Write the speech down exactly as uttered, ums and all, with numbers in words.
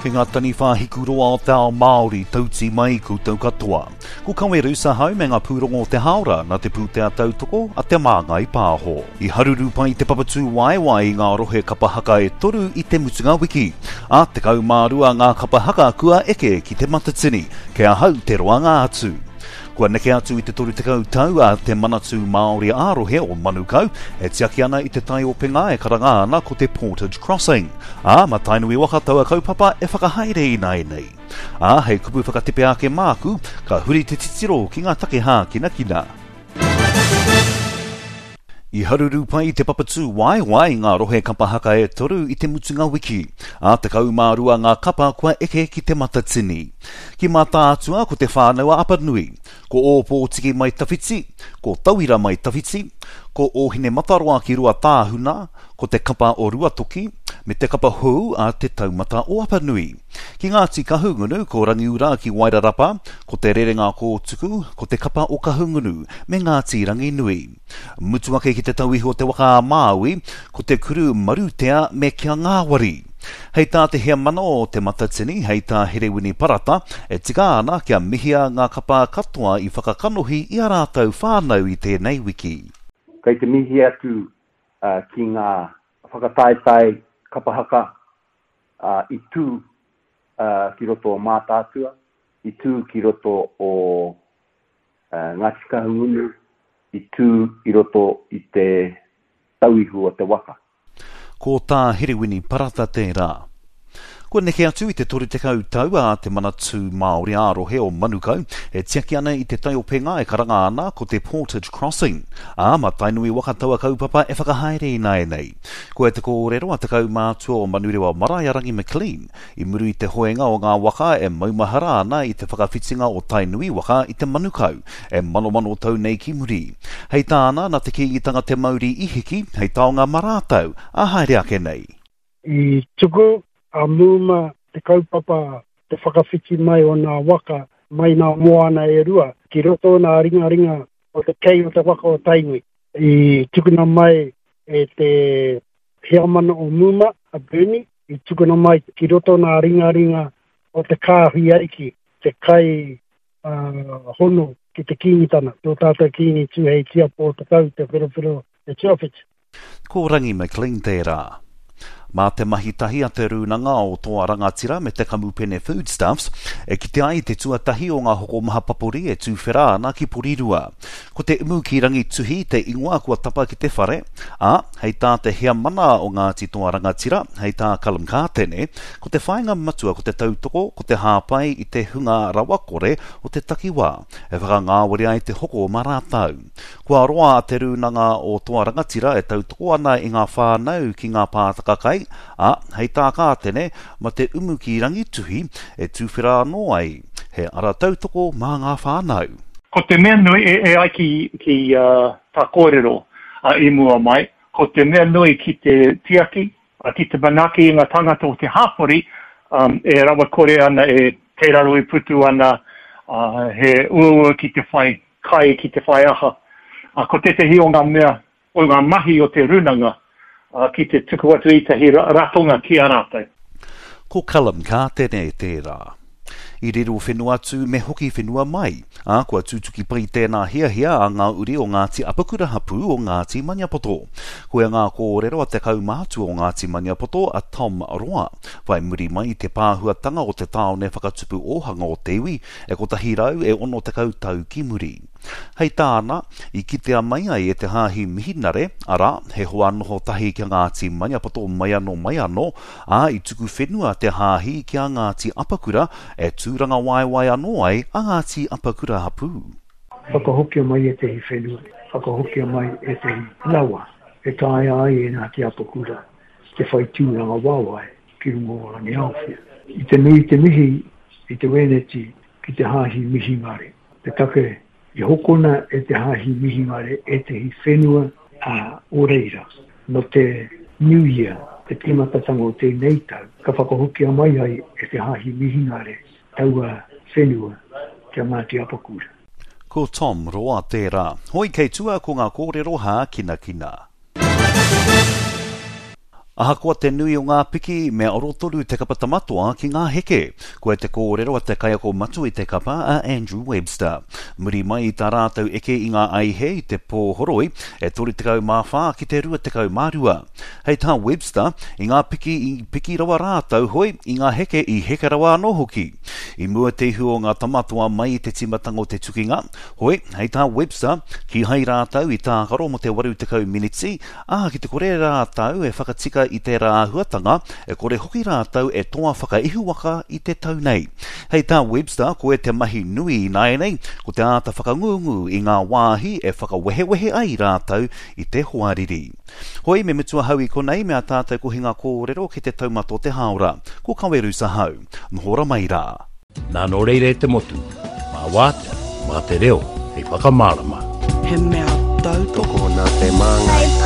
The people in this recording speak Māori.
Ki ngā tani whahiku roa o te ao Māori tauti mai ku tau katoa. Ko kaweru sa hau me ngā pūrongo o te haora na te pūtea tautoko a te māngai pāho. I haruru pai te papatū waiwai i ngā rohe kapahaka e toru i te mutunga wiki. A te kaumārua ngā kapahaka kua eke ki te matatini, kia hau te roanga atu. Kua neke atu i te toru te kautau a te manatu Māori ārohe o Manukau, e tiaki ana i te tai o penga e karanga ana ko te Portage Crossing. A ma tainui waka taua kaupapa e whakahaere i nai nei. A hei kupu whakatepe ake māku, ka huri te titiro ki ngā take hā kina kina. I haruru pai te papatū waiwai ngā rohe kapahaka e toru i te mutunga wiki. A te kaumārua ngā kapa kua eke ki te matatini. Ki mata atua ko te whānaua apanui. Ko ōpō tiki mai tawhiti, ko tauira mai tawhiti, ko ōhine mataroa ki rua tāhuna, ko te kapa o rua toki, me te kapa hou a te taumata o apanui. Ki Ngāti Kahungunu ko Rangiura ki Wairarapa, ko te rerenga ko tuku, ko te kapa o Kahungunu, me Ngāti Ranginui. Mutuake ki te tauiho te waka a Māui, ko te kuru marutea me kia Ngāwari. Hei tā te hea mana o te matatini, hei tā herewini parata, e tika ana kia mihia ngā kapa katoa i whakakanohi i a rātau whānau i tēnei wiki. Kei te mihi atu uh, ki ngā whakataetai kapahaka uh, i tū uh, ki roto o mātātua, i tū ki roto o uh, Ngāti Kahungunu, i tū i roto i te tauihu o te waka. Ko tā herewini parata tērā. Kua neke atu i te toru te kautau a te manatu Māori ārohe o Manukau, e tiaki ana i te tai o penga e karanga ana ko te Portage Crossing. A ma tainui waka taua kaupapa e whakahaere i nai nei. Ko e te kōrero a te kaumātua o Manurewa Maraiarangi McLean, i muri i te hoenga o ngā waka e maumahara ana i te whakawhitinga o tainui waka i te Manukau, e manomano tau nei ki muri. Hei tāna na te kiitanga te Māori i hiki, hei taonga marātau, a haere ake nei. I tuku a muma te kaupapa te whakawhiti mai o ngā waka mai ngā moana e rua ki roto nā ringa ringa o te kei o te waka o tainui. I tukuna mai e te heamana o muma a Bernie, i tukuna mai ki roto nā ringa ringa o te kāhui aiki, te kai uh, hono ki te kīngitana, tō tātou kīngi tū hei tia pō te kau te whirowhiro e tiawhiti. Ko Rangi McLean tērā. Mā te mahi tahi a te rūnanga o toa rangatira me te kamupene foodstuffs, e ki te ai te tuatahi o ngā hoko maha papuri e tūwhera ana ki porirua. Ko te imu ki rangi tuhi te ingoa kua tapa ki te whare, a hei tā te hea mana o Ngāti toa rangatira, hei tā Callum Kātene, ko te whainga matua ko te tautoko, ko te hāpai i te hunga rawakore o te takiwā, e whaka ngāwari ai te hoko marātau. Kua roa a te rūnanga o toa rangatira e tautoko ana i ngā whānau ki ngā pātaka kai, a hei tā Kātene ma te umu ki rangi tuhi e tūwhera anō ai, he ara tautoko mā ngā whānau. Ko te mea nui e, e ai ki, ki uh, tā kōrero uh, i mua mai, ko te mea nui ki te tiaki, uh, ki te manaki i ngā tangata o te hāpori, um, e rawa kore ana e te raro i putu ana uh, he ua ki te whai kai ki te whai aha. Uh, ko te te hi o ngā mea, o ngā mahi o te runanga, Uh, ki te tuku atu i te hi ratonga ki a rātou. Ko Callum Kātene tērā. I riro whenua atu me hoki whenua mai, a kua tūtuki pai tēnā hia hia a ngā uri o Ngāti Apakura Hapu o Ngāti Maniapoto. Koe ngā kōrero a te kaumātu o Ngāti Maniapoto a Tom Roa, vai muri mai te pāhuatanga o te tāone whakatupu ohanga o Tewi, e ko tahi rau e ono te kautau ki muri. Hei tāna, i kitea mai ai e te hāhi mihinare, ara, he hoa noho tahi kia Ngāti Maniapoto mai anō mai anō, a i tuku whenua te hāhi kia Ngāti Apakura, e tūranga waiwai anō ai a Ngāti Apakura Hapu. Whakahokia mai e te hi whenua, whakahokia mai e te hi lawa, e tāia ai e Ngāti Apakura, te whai tūranga wawai, ki rungo o rangi awhia. I te nui te mihi, i te weneti, ki te hāhi mihi ngare, te take i hokona e te hāhi mihi ngare e te hi whenua a oreira. No te New Year, te timatatanga o te neitau, ka whakahokia mai ai e te hāhi mihi ngare, taua whenua kia Ngāti Apakura. Ko Tom Roa tērā. Hoi kei tua ko ngā kōrero hā kina kina. Ahakoa te nui o ngā piki me orotoru te kapa tamatua ki ngā heke. Ko e te kōrero a te kai ako matu i te kapa a Andrew Webster. Muri mai i tā rātau eke i ngā aihe i te pōhoroi e tori te kau mawhā ki te rua te kau mārua. Hei tā Webster, i ngā piki i piki rawa rātau hoi i ngā heke i heke rawa anō hoki. I mua te ihu o ngā tamatua mai i te timatango te tukinga. Hoi, hei tā Webster, ki hai rātau i tā karo mo te waru te kau miniti, a ki te kore rātau e whakatika i te rāhuatanga, e kore hoki rātau e toa whakaihu waka i te tau nei. Hei tā Webster, ko e te mahi nui i nai nei, ko te āta whakangungu i ngā wāhi e whakawehewehe ai rātau i te hoariri. Hoi, me mitua hau i konei mea tātou ko hinga kōrero ki te taumato te haora. Ko kaweru sa hau. Nhora mai rā. Nā no reire te motu. Mā wāta, mā te reo, hei whakamārama. He mea tau toko nā te māngai.